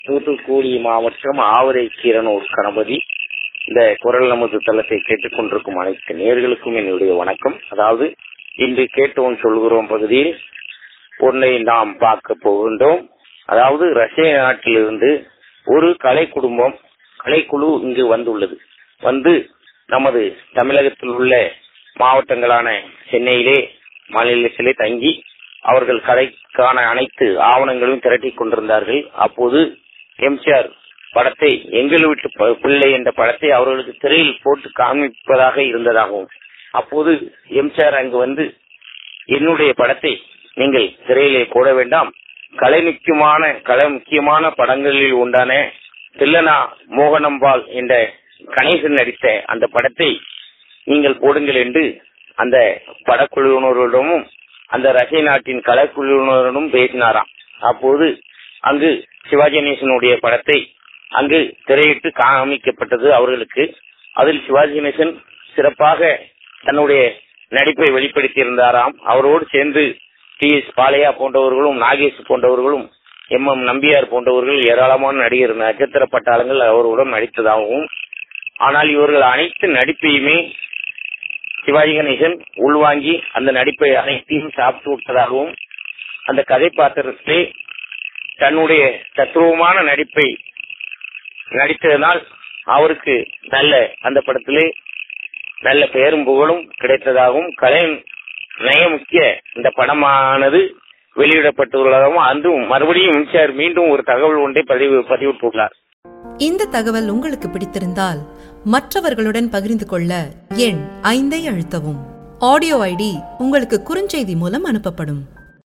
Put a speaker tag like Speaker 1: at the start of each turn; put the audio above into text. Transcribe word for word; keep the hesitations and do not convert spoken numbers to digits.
Speaker 1: தூத்துக்குடி மாவட்டம் ஆவரை கீரனூர் கணபதி. இந்த குரல் நமது தளத்தை கேட்டுக் கொண்டிருக்கும் அனைத்து நேயர்களுக்கும் என்னுடைய வணக்கம். அதாவது இன்று கேட்டோம் சொல்கிறோம் பகுதியில் ஒன்றை நாம் பார்க்க போகின்றோம். அதாவது ரஷ்ய நாட்டிலிருந்து ஒரு கலை குடும்பம் கலைக்குழு இங்கு வந்துள்ளது. வந்து நமது தமிழகத்தில் உள்ள மாவட்டங்களான சென்னையிலே மாநிலத்திலே தங்கி அவர்கள் கலைக்கான அனைத்து ஆவணங்களும் திரட்டிக் கொண்டிருந்தார்கள். அப்போது எம்ஜிஆர் படத்தை எங்கள் வீட்டு பிள்ளை என்ற படத்தை அவர்களுக்கு திரையில் போட்டு காண்பிப்பதாக இருந்ததாகவும், அப்போது எம்ஜிஆர் அங்கு வந்து என்னுடைய படத்தை நீங்கள் திரையிலே போட வேண்டாம், கலை முக்கியமான கலை முக்கியமான படங்களில் உண்டான தில்லனா மோகனம்பாள் என்ற கணேசன் நடித்த அந்த படத்தை நீங்கள் போடுங்கள் என்று அந்த படக்குழுவினரிடமும் அந்த ரஷ்ய நாட்டின் கலைக்குழுவினரிடம் பேசினாராம். அப்போது அங்கு சிவாஜி கணேசனுடைய படத்தை அங்கு திரையிட்டு காமிக்கப்பட்டது அவர்களுக்கு. அதில் சிவாஜி கணேசன் சிறப்பாக தன்னுடைய நடிப்பை வெளிப்படுத்தியிருந்தாராம். அவரோடு சேர்ந்து டி எஸ் பாலையா போன்றவர்களும், நாகேஷ் போன்றவர்களும், எம் எம் நம்பியார் போன்றவர்கள் ஏராளமான நடிகர் நட்சத்திர பட்டாளங்கள் அவருடன் நடித்ததாகவும், ஆனால் இவர்கள் அனைத்து நடிப்பையுமே சிவாஜி கணேசன் உள்வாங்கி அந்த நடிப்பை அனைத்தையும் சாப்பிட்டு விட்டதாகவும், அந்த கதைப்பாத்திரத்தை தன்னுடைய தத்துவமான நடிப்பை நடித்ததனால் அவருக்கு நல்ல அந்த படத்திலே நல்ல பெயரும் புகழும் கிடைத்ததாகவும், கலை நயமுக்கிய இந்த படமானது வெளியிடப்பட்டுள்ளதாகவும், அன்றும் மறுபடியும் எம்ஜிஆர் மீண்டும் ஒரு தகவல் ஒன்றை பதிவு பதிவிட்டுள்ளார்.
Speaker 2: இந்த தகவல் உங்களுக்கு பிடித்திருந்தால் மற்றவர்களுடன் பகிர்ந்து கொள்ள எண் ஐந்தை அழுத்தவும். ஆடியோ ஐடி உங்களுக்கு குறுஞ்செய்தி மூலம் அனுப்பப்படும்.